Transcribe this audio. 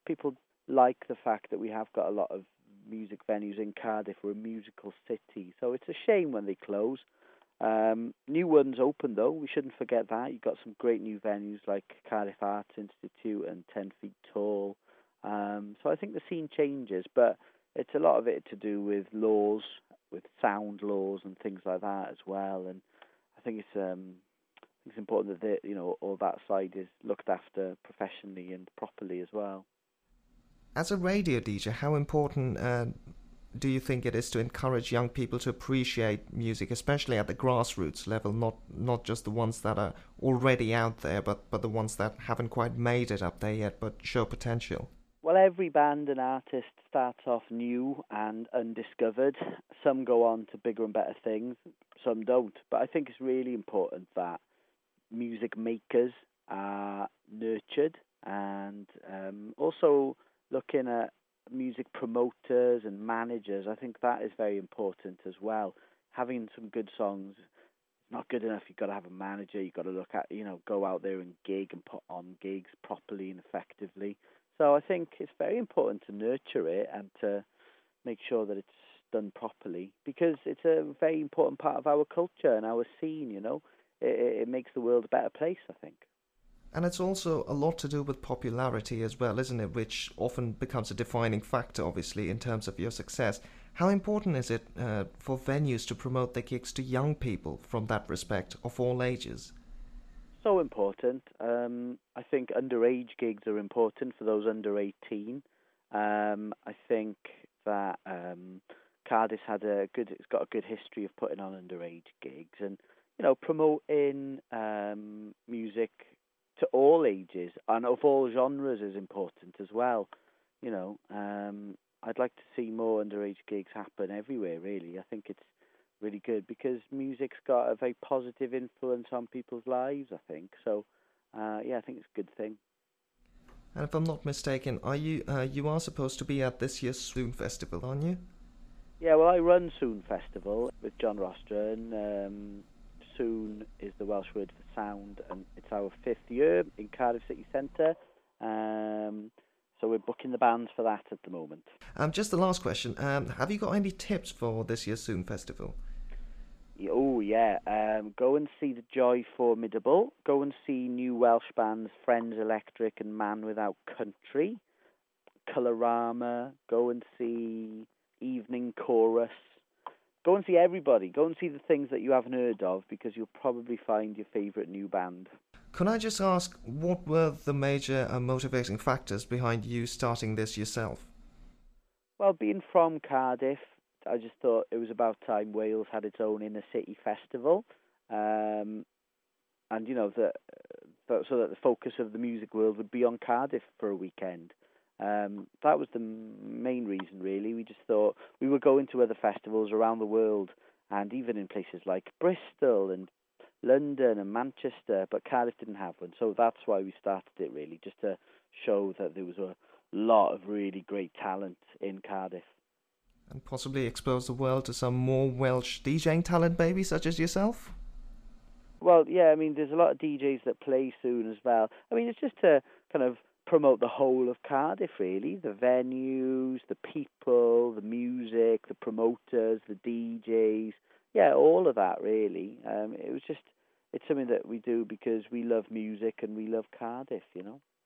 people like the fact that we have got a lot of music venues in Cardiff. We're a musical city, so it's a shame when they close. New ones open though. We shouldn't forget that. You've got some great new venues like Cardiff Arts Institute and 10 Feet Tall. So I think the scene changes, but it's a lot of it to do with laws, with sound laws and things like that as well. And I think it's important that all that side is looked after professionally and properly as well. As a radio DJ, how important do you think it is to encourage young people to appreciate music, especially at the grassroots level, not just the ones that are already out there, but the ones that haven't quite made it up there yet, but show potential? Well, every band and artist starts off new and undiscovered. Some go on to bigger and better things, some don't. But I think it's really important that music makers are nurtured, and also looking at music promoters and managers. I think that is very important as well. Having some good songs is not good enough. You've got to have a manager. You've got to look at, go out there and gig and put on gigs properly and effectively. So I think it's very important to nurture it and to make sure that it's done properly, because it's a very important part of our culture and our scene. It makes the world a better place, I think. And it's also a lot to do with popularity as well, isn't it? Which often becomes a defining factor, obviously, in terms of your success. How important is it for venues to promote their gigs to young people from that respect, of all ages? So important. I think underage gigs are important for those under 18. I think that Cardiff's it's got a good history of putting on underage gigs, and promoting music to all ages and of all genres is important as well. I'd like to see more underage gigs happen everywhere, really. I think it's really good because music's got a very positive influence on people's lives, I think. So, I think it's a good thing. And if I'm not mistaken, you are supposed to be at this year's Soon Festival, aren't you? Yeah, well, I run Soon Festival with John Rostra, and Soon is the Welsh word for sound, and it's our 5th year in Cardiff City Centre. So we're booking the bands for that at the moment. Just the last question. Have you got any tips for this year's Soon Festival? Oh, yeah. Go and see The Joy Formidable. Go and see new Welsh bands Friends Electric and Man Without Country. Colorama. Go and see Evening Chorus. Go and see everybody. Go and see the things that you haven't heard of, because you'll probably find your favourite new band. Can I just ask, what were the major motivating factors behind you starting this yourself? Well, being from Cardiff, I just thought it was about time Wales had its own inner city festival, and so that the focus of the music world would be on Cardiff for a weekend. That was the main reason, really. We just thought we were going to other festivals around the world, and even in places like Bristol and London and Manchester, but Cardiff didn't have one. So that's why we started it, really, just to show that there was a lot of really great talent in Cardiff. And possibly expose the world to some more Welsh DJing talent, maybe, such as yourself? Well, yeah, I mean, there's a lot of DJs that play Soon as well. I mean, it's just to kind of promote the whole of Cardiff, really. The venues, the people, the music, the promoters, the DJs. Yeah, all of that, really. It's something that we do because we love music and we love Cardiff,